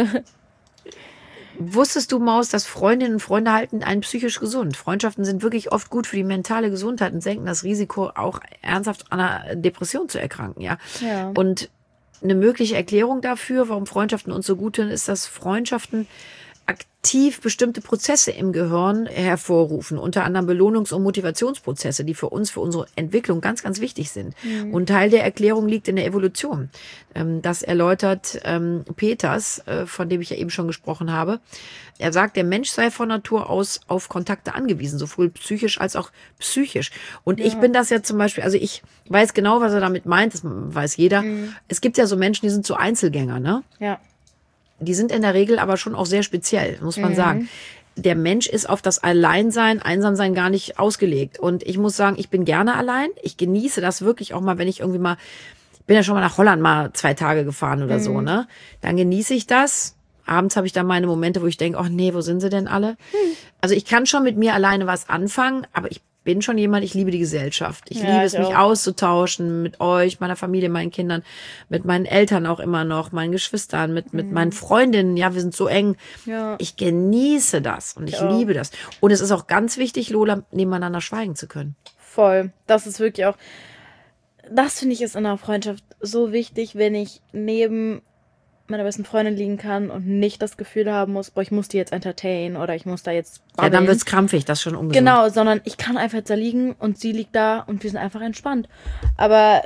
Wusstest du, Maus, dass Freundinnen und Freunde halten einen psychisch gesund? Freundschaften sind wirklich oft gut für die mentale Gesundheit und senken das Risiko, auch ernsthaft an einer Depression zu erkranken, ja. Ja. Und eine mögliche Erklärung dafür, warum Freundschaften uns so gut tun, ist, dass Freundschaften aktiv bestimmte Prozesse im Gehirn hervorrufen, unter anderem Belohnungs- und Motivationsprozesse, die für uns, für unsere Entwicklung ganz, ganz wichtig sind. Und Teil der Erklärung liegt in der Evolution. Das erläutert Peters, von dem ich ja eben schon gesprochen habe. Er sagt, der Mensch sei von Natur aus auf Kontakte angewiesen, sowohl psychisch als auch psychisch. Und ich bin das ja zum Beispiel, also ich weiß genau, was er damit meint, das weiß jeder. Es gibt ja so Menschen, die sind so Einzelgänger, ne? Ja. Die sind in der Regel aber schon auch sehr speziell, muss man sagen. Der Mensch ist auf das Alleinsein, Einsamsein gar nicht ausgelegt. Und ich muss sagen, ich bin gerne allein. Ich genieße das wirklich auch mal, wenn ich irgendwie mal, ich bin ja schon mal nach Holland mal 2 Tage gefahren oder so, ne? Dann genieße ich das. Abends habe ich dann meine Momente, wo ich denke, ach nee, wo sind sie denn alle? Also ich kann schon mit mir alleine was anfangen, aber ich bin schon jemand, ich liebe die Gesellschaft. Ich Ja, liebe es, ich mich auch. auszutauschen mit euch, meiner Familie, meinen Kindern, mit meinen Eltern auch immer noch, meinen Geschwistern, mit meinen Freundinnen. Ja, wir sind so eng. Ja. Ich genieße das und ich auch. liebe das. Und es ist auch ganz wichtig, Lola, nebeneinander schweigen zu können. Voll. Das ist wirklich auch, das finde ich ist in einer Freundschaft so wichtig, wenn ich neben meiner besten Freundin liegen kann und nicht das Gefühl haben muss, boah, ich muss die jetzt entertainen oder ich muss da jetzt Ja, dann babbeln. wird's krampfig, das ist schon ungesund. Genau, sondern ich kann einfach jetzt da liegen und sie liegt da und wir sind einfach entspannt. Aber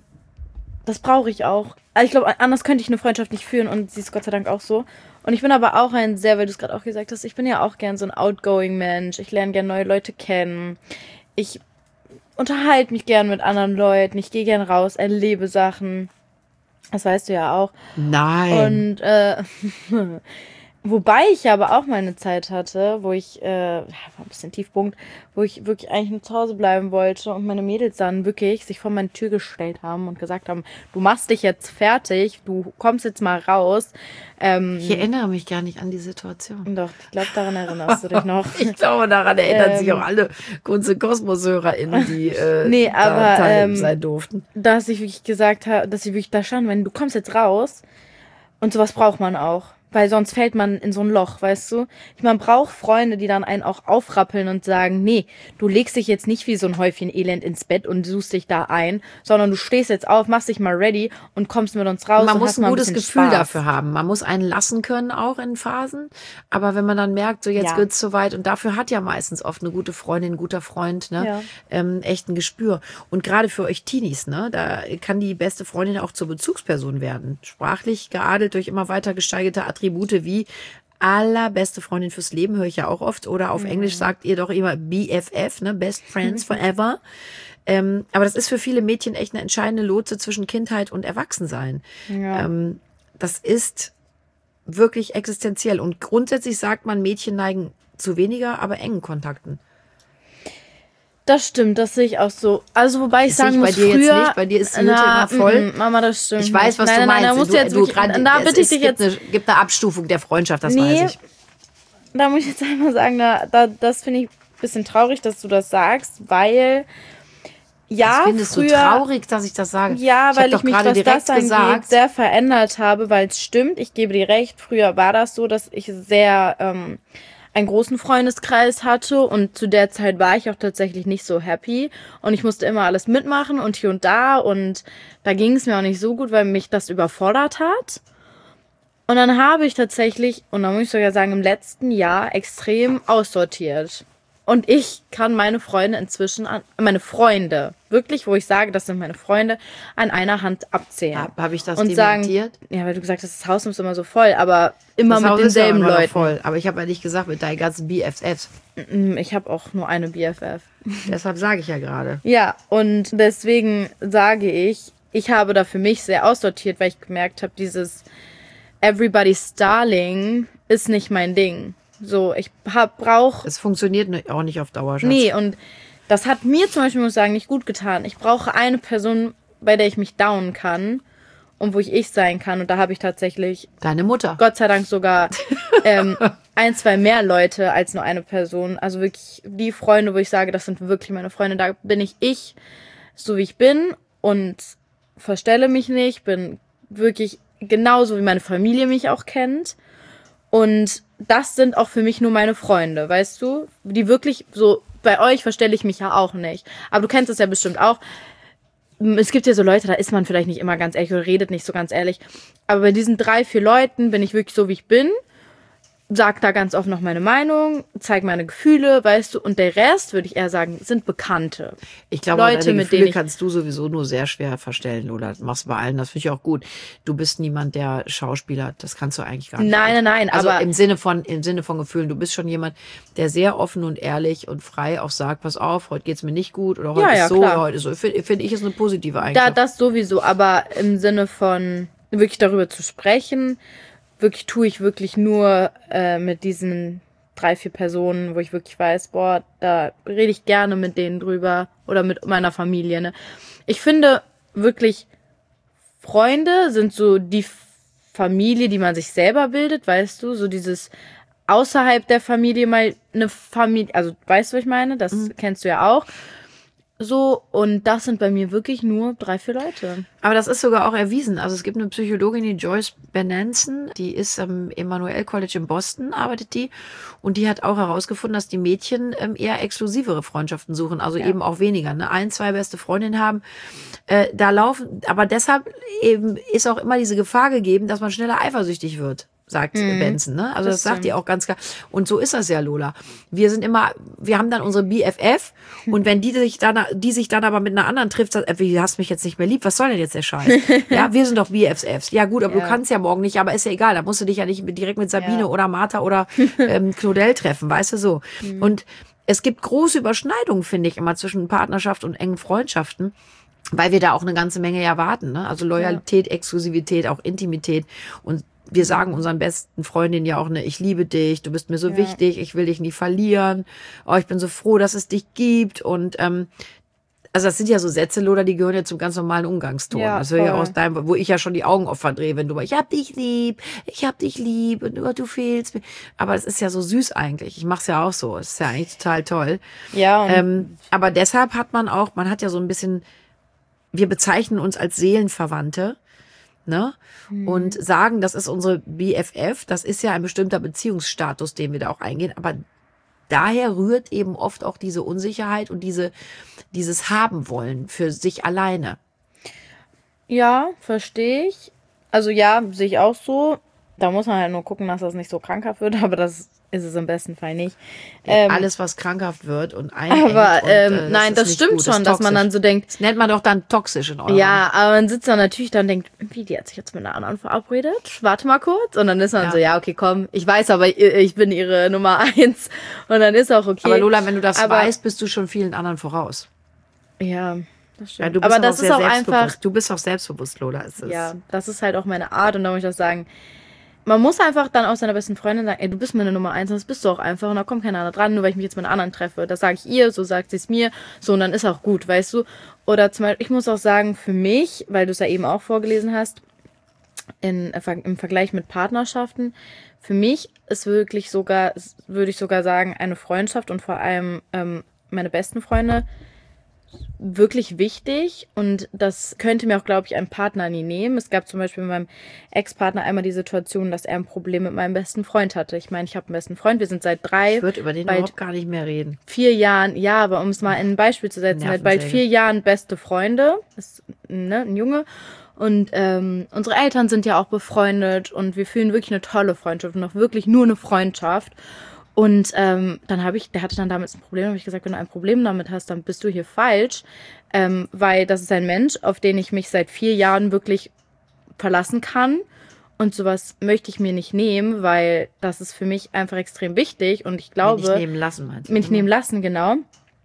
das brauche ich auch. Also ich glaube, anders könnte ich eine Freundschaft nicht führen und sie ist Gott sei Dank auch so. Und ich bin aber auch ein sehr, weil du es gerade auch gesagt hast, ich bin ja auch gern so ein outgoing Mensch. Ich lerne gern neue Leute kennen. Ich unterhalte mich gern mit anderen Leuten. Ich gehe gern raus, erlebe Sachen. Das weißt du ja auch. Nein. Und wobei ich aber auch meine Zeit hatte, wo ich, war ein bisschen Tiefpunkt, wo ich wirklich eigentlich nur zu Hause bleiben wollte und meine Mädels dann wirklich sich vor meine Tür gestellt haben und gesagt haben, du machst dich jetzt fertig, du kommst jetzt mal raus. Ich erinnere mich gar nicht an die Situation. Doch, ich glaube, daran erinnerst du dich noch. Ich glaube, daran erinnern sich auch alle Kunze Kosmos-HörerInnen, die Nee, da aber, Teil sein durften. Dass ich wirklich gesagt habe, dass ich wirklich da stand, wenn du kommst jetzt raus und sowas braucht man auch. Weil sonst fällt man in so ein Loch, weißt du? Man braucht Freunde, die dann einen auch aufrappeln und sagen, nee, du legst dich jetzt nicht wie so ein Häufchen Elend ins Bett und suchst dich da ein, sondern du stehst jetzt auf, machst dich mal ready und kommst mit uns raus. Man und muss hast ein mal gutes bisschen Gefühl Spaß. dafür haben. Man muss einen lassen können, auch in Phasen. Aber wenn man dann merkt, so jetzt Ja. wird's so weit, und dafür hat ja meistens oft eine gute Freundin, ein guter Freund, ne, echt ein Gespür. Und gerade für euch Teenies, ne, da kann die beste Freundin auch zur Bezugsperson werden. Sprachlich geadelt durch immer weiter gesteigerte Attribute wie allerbeste Freundin fürs Leben, höre ich ja auch oft. Oder auf Englisch sagt ihr doch immer BFF, ne, Best Friends Forever. Aber das ist für viele Mädchen echt eine entscheidende Lotse zwischen Kindheit und Erwachsensein. Ja. Das ist wirklich existenziell. Und grundsätzlich sagt man, Mädchen neigen zu weniger, aber engen Kontakten. Das stimmt, das sehe ich auch so. Also wobei ich Das sehe sagen ich bei muss, dir jetzt früher... nicht. Bei dir ist die Hütte immer voll. Mama, das stimmt. Ich weiß, was nein, du nein, meinst. Nein, da musst du jetzt wirklich, da bitte ich dich jetzt... Gibt eine Abstufung der Freundschaft, das Nee, weiß ich. Da muss ich jetzt einmal sagen, das finde ich ein bisschen traurig, dass du das sagst, weil... Ja, Das findest früher, du traurig, dass ich das sage? Ja, weil hab ich mich, gerade was direkt das angeht, gesagt. sehr verändert habe, weil es stimmt, ich gebe dir recht, früher war das so, dass ich sehr einen großen Freundeskreis hatte und zu der Zeit war ich auch tatsächlich nicht so happy und ich musste immer alles mitmachen und hier und da ging es mir auch nicht so gut, weil mich das überfordert hat. Und dann habe ich tatsächlich, und da muss ich sogar sagen, im letzten Jahr extrem aussortiert. Und ich kann meine Freunde inzwischen, meine Freunde, wirklich, wo ich sage, das sind meine Freunde, an einer Hand abzählen. Habe ich das und dementiert? Sagen, ja, weil du gesagt hast, das Haus ist immer so voll, aber immer das mit Haus denselben ist ja immer Leuten. Voll. Aber ich habe ja nicht gesagt mit deinen ganzen BFFs. Ich habe auch nur eine BFF. Deshalb sage ich ja gerade. Ja, und deswegen sage ich habe da für mich sehr aussortiert, weil ich gemerkt habe, dieses Everybody's Darling ist nicht mein Ding. So, ich brauche... Es funktioniert auch nicht auf Dauer, Schatz. Nee, und das hat mir zum Beispiel, muss ich sagen, nicht gut getan. Ich brauche eine Person, bei der ich mich downen kann und wo ich sein kann. Und da habe ich tatsächlich... Deine Mutter. Gott sei Dank sogar 1, 2 mehr Leute als nur eine Person. Also wirklich die Freunde, wo ich sage, das sind wirklich meine Freunde. Da bin ich, so wie ich bin und verstelle mich nicht, bin wirklich genauso, wie meine Familie mich auch kennt. Und das sind auch für mich nur meine Freunde, weißt du? Die wirklich so, bei euch verstelle ich mich ja auch nicht. Aber du kennst es ja bestimmt auch. Es gibt ja so Leute, da ist man vielleicht nicht immer ganz ehrlich oder redet nicht so ganz ehrlich. Aber bei diesen 3, 4 Leuten bin ich wirklich so, wie ich bin. Sag da ganz oft noch meine Meinung, zeig meine Gefühle, weißt du, und der Rest, würde ich eher sagen, sind Bekannte. Ich glaube, Leute, deine mit Gefühle denen kannst du sowieso nur sehr schwer verstellen, oder? Das machst du bei allen, das finde ich auch gut. Du bist niemand, der Schauspieler, das kannst du eigentlich gar nicht. Nein, also aber im Sinne von Gefühlen, du bist schon jemand, der sehr offen und ehrlich und frei auch sagt, pass auf, heute geht's mir nicht gut, oder heute ist so, klar. oder heute ist so. Finde ich, ist eine positive Eigenschaft. Da, das sowieso, aber im Sinne von wirklich darüber zu sprechen, wirklich tue ich wirklich nur mit diesen 3, 4 Personen, wo ich wirklich weiß, boah, da rede ich gerne mit denen drüber oder mit meiner Familie. Ne? Ich finde wirklich, Freunde sind so die Familie, die man sich selber bildet, weißt du, so dieses außerhalb der Familie mal eine Familie, also weißt du, was ich meine? Das kennst du ja auch. So, und das sind bei mir wirklich nur 3, 4 Leute. Aber das ist sogar auch erwiesen. Also es gibt eine Psychologin, die Joyce Benenson, die ist am Emmanuel College in Boston, arbeitet die. Und die hat auch herausgefunden, dass die Mädchen eher exklusivere Freundschaften suchen, also eben auch weniger. Ne? 1, 2 beste Freundinnen haben. Da laufen, aber deshalb eben ist auch immer diese Gefahr gegeben, dass man schneller eifersüchtig wird, sagt Benson, ne? Also das sagt die auch ganz klar. Und so ist das ja, Lola. Wir haben dann unsere BFF und wenn die sich dann aber mit einer anderen trifft, sagt, du hast mich jetzt nicht mehr lieb, was soll denn jetzt der Scheiß? Ja, wir sind doch BFFs. Ja gut, aber du kannst ja morgen nicht, aber ist ja egal, da musst du dich ja nicht direkt mit Sabine oder Martha oder Claudel treffen, weißt du so. Und es gibt große Überschneidungen, finde ich, immer zwischen Partnerschaft und engen Freundschaften. Weil wir da auch eine ganze Menge erwarten, ne? Also Loyalität, Exklusivität, auch Intimität. Und wir sagen unseren besten Freundinnen ja auch, ne, ich liebe dich, du bist mir so wichtig, ich will dich nie verlieren. Oh, ich bin so froh, dass es dich gibt. Und also das sind ja so Sätze, Lola, die gehören ja zum ganz normalen Umgangston. Ja, das höre ich ja aus deinem, wo ich ja schon die Augen oft verdrehe, wenn du mal, ich hab dich lieb und du fehlst mir. Aber es ist ja so süß eigentlich. Ich mach's ja auch so. Es ist ja eigentlich total toll. Ja. Aber deshalb man hat ja so ein bisschen, wir bezeichnen uns als Seelenverwandte, ne? Und sagen, das ist unsere BFF, das ist ja ein bestimmter Beziehungsstatus, den wir da auch eingehen, aber daher rührt eben oft auch diese Unsicherheit und dieses Haben wollen für sich alleine. Ja, verstehe ich. Also ja, sehe ich auch so. Da muss man halt nur gucken, dass das nicht so krankhaft wird, aber das ist es im besten Fall nicht. Alles, was krankhaft wird und einengt. Aber und, nein, das stimmt gut, schon, dass man dann so denkt. Das nennt man doch dann toxisch in eurem. Ja, aber man sitzt dann natürlich dann und denkt, wie, die hat sich jetzt mit einer anderen verabredet? Warte mal kurz. Und dann ist man so, ja, okay, komm, ich weiß aber, ich bin ihre Nummer 1. Und dann ist auch okay. Aber Lola, wenn du das weißt, bist du schon vielen anderen voraus. Ja, das stimmt. Ja, du bist aber das ist auch einfach. Du bist auch selbstbewusst, Lola. Ja, das ist halt auch meine Art und da muss ich auch sagen, man muss einfach dann auch seiner besten Freundin sagen, ey, du bist meine Nummer 1, das bist du auch einfach und da kommt keiner dran, nur weil ich mich jetzt mit einer anderen treffe. Das sage ich ihr, so sagt sie es mir, so und dann ist auch gut, weißt du. Oder zum Beispiel, ich muss auch sagen, für mich, weil du es ja eben auch vorgelesen hast, im Vergleich mit Partnerschaften, für mich ist wirklich würde ich sogar sagen, eine Freundschaft und vor allem meine besten Freunde wirklich wichtig und das könnte mir auch, glaube ich, ein Partner nie nehmen. Es gab zum Beispiel mit meinem Ex-Partner einmal die Situation, dass er ein Problem mit meinem besten Freund hatte. Ich meine, ich habe einen besten Freund, wir sind seit Ich würde über den überhaupt gar nicht mehr reden. 4 Jahren, ja, aber um es mal in ein Beispiel zu setzen, seit bald 4 Jahren beste Freunde, ist ein Junge. Und unsere Eltern sind ja auch befreundet und wir fühlen wirklich eine tolle Freundschaft und auch wirklich nur eine Freundschaft. Und der hatte dann damit ein Problem, habe ich gesagt, wenn du ein Problem damit hast, dann bist du hier falsch, weil das ist ein Mensch, auf den ich mich seit 4 Jahren wirklich verlassen kann und sowas möchte ich mir nicht nehmen, weil das ist für mich einfach extrem wichtig und ich glaube... Mich nehmen lassen, meinst du? Mich nehmen lassen, genau.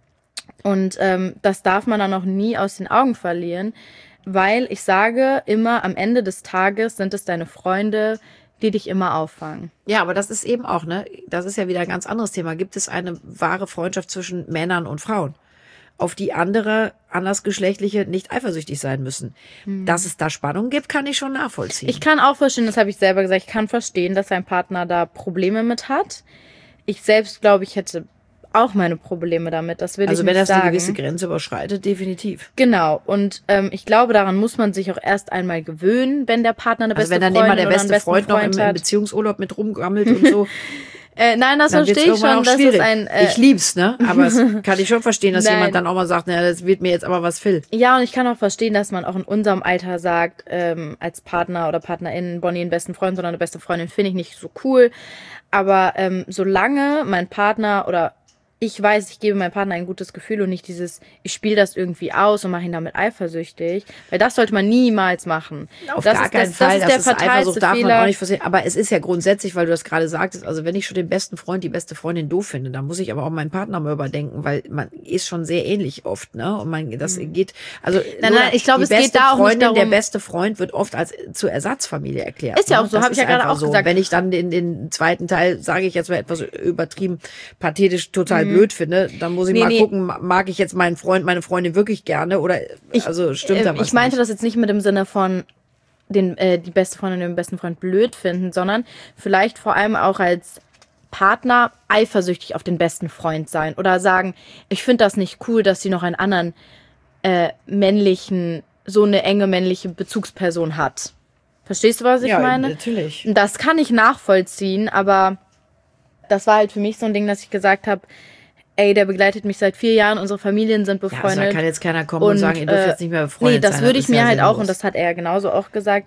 Und das darf man dann auch nie aus den Augen verlieren, weil ich sage immer, am Ende des Tages sind es deine Freunde, die dich immer auffangen. Ja, aber das ist eben auch, ne, das ist ja wieder ein ganz anderes Thema. Gibt es eine wahre Freundschaft zwischen Männern und Frauen, auf die andere, andersgeschlechtliche nicht eifersüchtig sein müssen? Dass es da Spannung gibt, kann ich schon nachvollziehen. Ich kann auch verstehen, das habe ich selber gesagt, ich kann verstehen, dass ein Partner da Probleme mit hat. Ich selbst glaube, ich hätte auch meine Probleme damit, das will ich nicht sagen. Also wenn das eine gewisse Grenze überschreitet, definitiv. Genau, und ich glaube, daran muss man sich auch erst einmal gewöhnen, wenn der Partner eine beste Freundin hat. Also wenn dann immer der beste Freund noch im Beziehungsurlaub mit rumgammelt und so. Nein, das verstehe ich schon. Das ist ich lieb's, ne? Aber es kann ich schon verstehen, dass jemand dann auch mal sagt, naja, das wird mir jetzt aber was viel. Ja, und ich kann auch verstehen, dass man auch in unserem Alter sagt, als Partner oder Partnerin, Bonnie einen besten Freund, sondern eine beste Freundin finde ich nicht so cool. Aber solange mein Partner oder ich weiß, ich gebe meinem Partner ein gutes Gefühl und nicht dieses, ich spiele das irgendwie aus und mache ihn damit eifersüchtig. Weil das sollte man niemals machen. Auf gar keinen Fall. Das ist Eifersucht, darf man auch nicht versehen. Aber es ist ja grundsätzlich, weil du das gerade sagtest, also wenn ich schon den besten Freund, die beste Freundin doof finde, dann muss ich aber auch meinen Partner mal überdenken, weil man ist schon sehr ähnlich oft, ne? Und das geht, also nein, ich glaube, es geht da auch nicht darum. Der beste Freund wird oft als zur Ersatzfamilie erklärt. Ist ja auch so, habe ich ja gerade auch gesagt. Wenn ich dann den zweiten Teil, sage ich jetzt mal etwas übertrieben, pathetisch, total blöd finde, dann muss ich mal gucken, mag ich jetzt meinen Freund, meine Freundin wirklich gerne oder stimmt da was Ich meinte nicht. Das jetzt nicht mit dem Sinne von die beste Freundin den besten Freund blöd finden, sondern vielleicht vor allem auch als Partner eifersüchtig auf den besten Freund sein oder sagen, ich finde das nicht cool, dass sie noch einen anderen so eine enge männliche Bezugsperson hat. Verstehst du, was ich meine? Ja, natürlich. Das kann ich nachvollziehen, aber das war halt für mich so ein Ding, dass ich gesagt habe, ey, der begleitet mich seit 4 Jahren, unsere Familien sind befreundet. Ja, also da kann jetzt keiner kommen und sagen, ihr dürft jetzt nicht mehr befreundet sein. Nee, das würde ich mir halt auch, und das hat er ja genauso auch gesagt,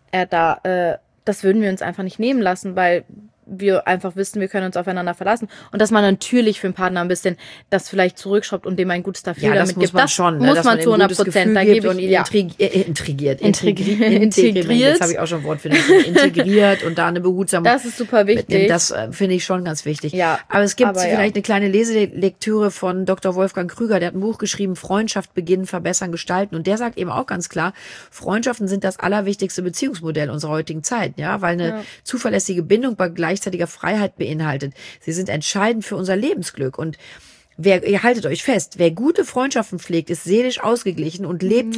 das würden wir uns einfach nicht nehmen lassen, weil wir einfach wissen, wir können uns aufeinander verlassen. Und dass man natürlich für den Partner ein bisschen das vielleicht zurückschraubt und dem ein gutes Gefühl damit gibt. Das muss man zu 100%. Da gebe ich integriert. Integriert. Das habe ich auch schon Wortfindung. Integriert und da eine Behutsamkeit. Das ist super wichtig. Das finde ich schon ganz wichtig. Ja, aber es gibt vielleicht eine kleine Leselektüre von Dr. Wolfgang Krüger. Der hat ein Buch geschrieben, Freundschaft beginnen, verbessern, gestalten. Und der sagt eben auch ganz klar, Freundschaften sind das allerwichtigste Beziehungsmodell unserer heutigen Zeit. Ja, weil eine zuverlässige Bindung bei gleichzeitiger Freiheit beinhaltet. Sie sind entscheidend für unser Lebensglück. Und ihr haltet euch fest, wer gute Freundschaften pflegt, ist seelisch ausgeglichen und lebt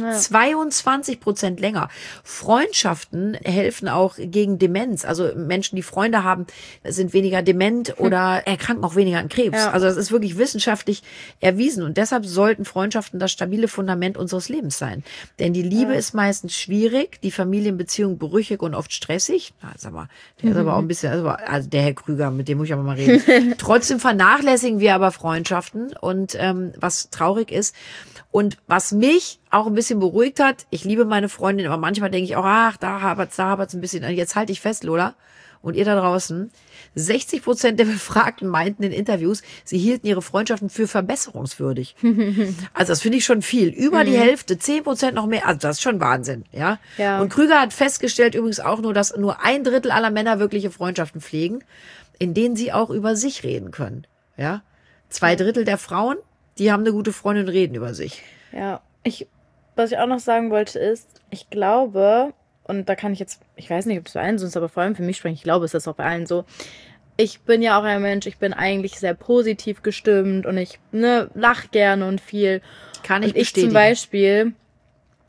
22% länger. Freundschaften helfen auch gegen Demenz. Also Menschen, die Freunde haben, sind weniger dement oder erkranken auch weniger an Krebs. Ja. Also das ist wirklich wissenschaftlich erwiesen. Und deshalb sollten Freundschaften das stabile Fundament unseres Lebens sein. Denn die Liebe ist meistens schwierig, die Familienbeziehung brüchig und oft stressig. Na, sag mal, der ist aber auch ein bisschen, also der Herr Krüger, mit dem muss ich aber mal reden. Trotzdem vernachlässigen wir aber Freundschaften. Und was traurig ist und was mich auch ein bisschen beruhigt hat, ich liebe meine Freundin, aber manchmal denke ich auch, ach, da hapert's ein bisschen. Jetzt halte ich fest, Lola, und ihr da draußen, 60% der Befragten meinten in Interviews, sie hielten ihre Freundschaften für verbesserungswürdig. Also das finde ich schon viel. Über die Hälfte, 10% noch mehr. Also das ist schon Wahnsinn, ja. Und Krüger hat festgestellt übrigens auch nur, dass nur 1/3 aller Männer wirkliche Freundschaften pflegen, in denen sie auch über sich reden können, ja. 2/3 der Frauen, die haben eine gute Freundin und reden über sich. Ja, was ich auch noch sagen wollte ist, ich glaube, und da kann ich jetzt, ich weiß nicht, ob es bei allen so ist, aber vor allem für mich sprechen, ich glaube, es ist auch bei allen so, ich bin ja auch ein Mensch, ich bin eigentlich sehr positiv gestimmt und ich lach gerne und viel. Kann ich bestätigen. Zum Beispiel,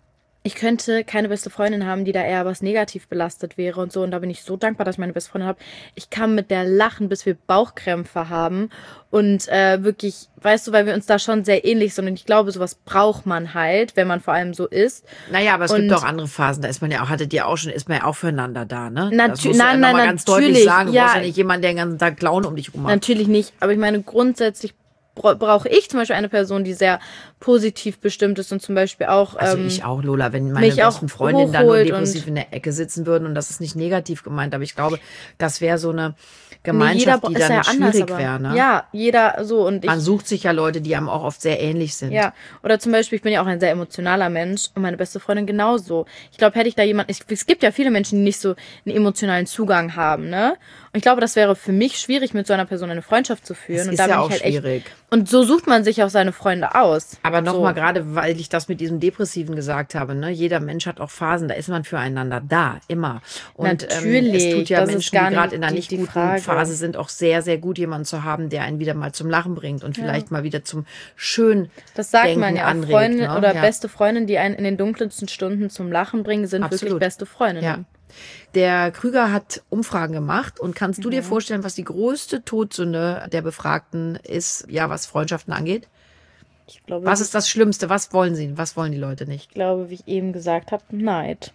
ich könnte keine beste Freundin haben, die da eher was negativ belastet wäre und so. Und da bin ich so dankbar, dass ich meine beste Freundin habe. Ich kann mit der lachen, bis wir Bauchkrämpfe haben. Und wirklich, weißt du, weil wir uns da schon sehr ähnlich sind. Und ich glaube, sowas braucht man halt, wenn man vor allem so ist. Naja, aber es gibt auch andere Phasen. Da ist man ja auch, hattet ihr auch schon, ist man ja auch füreinander da, ne? Natürlich, nein, ganz deutlich sagen. Du ja, brauchst ja nicht jemanden, der den ganzen Tag Clown um dich rum macht. Natürlich nicht. Aber ich meine, grundsätzlich brauche ich zum Beispiel eine Person, die sehr positiv bestimmt ist und zum Beispiel auch. Also ich auch, Lola, wenn meine besten Freundinnen da nur depressiv in der Ecke sitzen würden und das ist nicht negativ gemeint, aber ich glaube, das wäre so eine Gemeinschaft, die dann ja schwierig wäre. Ne? Ja, jeder so. Und man sucht sich ja Leute, die einem auch oft sehr ähnlich sind. Ja, oder zum Beispiel, ich bin ja auch ein sehr emotionaler Mensch und meine beste Freundin genauso. Ich glaube, hätte ich da jemanden, es gibt ja viele Menschen, die nicht so einen emotionalen Zugang haben, ne? Und ich glaube, das wäre für mich schwierig, mit so einer Person eine Freundschaft zu führen. Das und ist da ja bin auch ich halt schwierig. Und so sucht man sich auch seine Freunde aus. Aber nochmal, gerade weil ich das mit diesem Depressiven gesagt habe, ne, jeder Mensch hat auch Phasen, da ist man füreinander da, immer. Und natürlich, es tut ja das Menschen, die gerade in einer nicht guten Phase sind, auch sehr, sehr gut, jemanden zu haben, der einen wieder mal zum Lachen bringt und vielleicht mal wieder zum Schön Das sagt Denken man ja, anregt, Freunde ne? oder beste Freundinnen, die einen in den dunkelsten Stunden zum Lachen bringen, sind wirklich beste Freundinnen. Ja. Der Krüger hat Umfragen gemacht und kannst du dir vorstellen, was die größte Todsünde der Befragten ist, ja, was Freundschaften angeht? Ich glaube, was ist das Schlimmste? Was wollen sie? Was wollen die Leute nicht? Ich glaube, wie ich eben gesagt habe, Neid.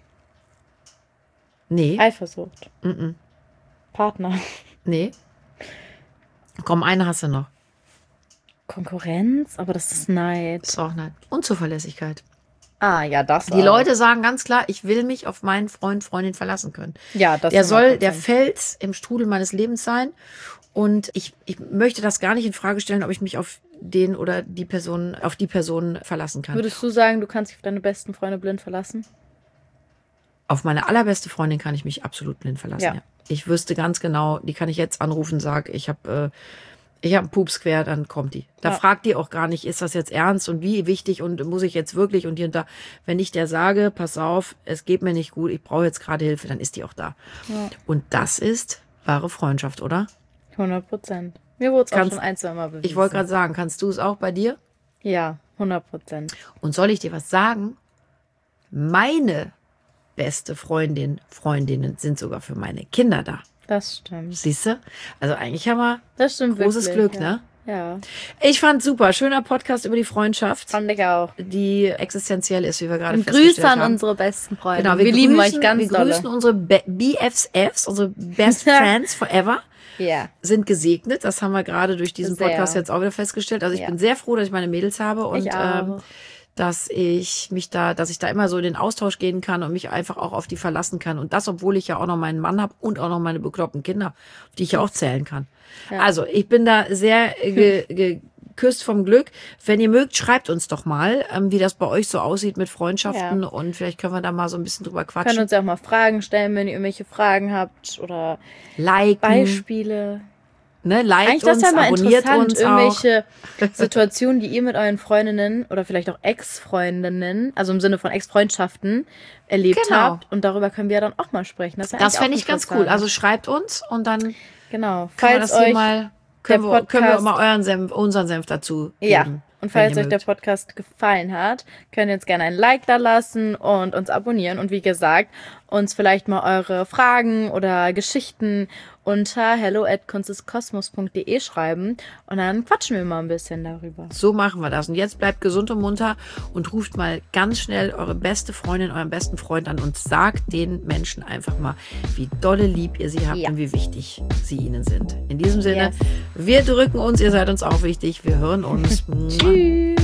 Nee. Eifersucht. Partner. Nee. Komm, eine hast du noch. Konkurrenz? Aber das ist Neid. Das ist auch Neid. Unzuverlässigkeit. Ah, ja, das Die Leute sagen ganz klar, ich will mich auf meinen Freund, Freundin verlassen können. Ja, das Der soll der Fels im Strudel meines Lebens sein. Und ich möchte das gar nicht in Frage stellen, ob ich mich auf den oder die Person, auf die Person verlassen kann. Würdest du sagen, du kannst dich auf deine besten Freunde blind verlassen? Auf meine allerbeste Freundin kann ich mich absolut blind verlassen. Ja. Ich wüsste ganz genau, die kann ich jetzt anrufen, sag, ich habe einen Pups quer, dann kommt die. Da fragt die auch gar nicht, ist das jetzt ernst und wie wichtig und muss ich jetzt wirklich und hier und da. Wenn ich der sage, pass auf, es geht mir nicht gut, ich brauche jetzt gerade Hilfe, dann ist die auch da. Ja. Und das ist wahre Freundschaft, oder? 100%. Mir wurde es auch schon ein, zwei Mal bewiesen. Ich wollte gerade sagen, kannst du es auch bei dir? Ja, 100%. Und soll ich dir was sagen? Meine beste Freundinnen sind sogar für meine Kinder da. Das stimmt. Siehst du? Also eigentlich haben wir großes Glück, ne? Ja. Ich fand super. Schöner Podcast über die Freundschaft. Fand ich auch. Die existenziell ist, wie wir gerade festgestellt haben. Grüße an unsere besten Freunde. Genau, wir lieben euch ganz doll. Wir grüßen unsere BFFs, unsere Best Friends Forever. Ja. Sind gesegnet. Das haben wir gerade durch diesen Podcast jetzt auch wieder festgestellt. Also ich bin sehr froh, dass ich meine Mädels habe und dass ich da immer so in den Austausch gehen kann und mich einfach auch auf die verlassen kann. Und das, obwohl ich ja auch noch meinen Mann habe und auch noch meine bekloppten Kinder, auf die ich ja auch zählen kann. Ja. Also ich bin da sehr geküsst vom Glück. Wenn ihr mögt, schreibt uns doch mal, wie das bei euch so aussieht mit Freundschaften und vielleicht können wir da mal so ein bisschen drüber quatschen. Können uns ja auch mal Fragen stellen, wenn ihr irgendwelche Fragen habt oder Beispiele. Ne, liked uns, abonniert uns irgendwelche Situationen, die ihr mit euren Freundinnen oder vielleicht auch Ex-Freundinnen, also im Sinne von Ex-Freundschaften, erlebt habt. Und darüber können wir dann auch mal sprechen. Das fände ich ganz cool. Also schreibt uns und dann können wir mal unseren Senf dazu geben. Ja. Und falls euch der Podcast gefallen hat, könnt ihr uns gerne ein Like da lassen und uns abonnieren. Und wie gesagt, uns vielleicht mal eure Fragen oder Geschichten unter hello@kunstdeskosmos.de schreiben. Und dann quatschen wir mal ein bisschen darüber. So machen wir das. Und jetzt bleibt gesund und munter und ruft mal ganz schnell eure beste Freundin, euren besten Freund an und sagt den Menschen einfach mal, wie dolle lieb ihr sie habt und wie wichtig sie ihnen sind. In diesem Sinne, wir drücken uns, ihr seid uns auch wichtig. Wir hören uns. Tschüss.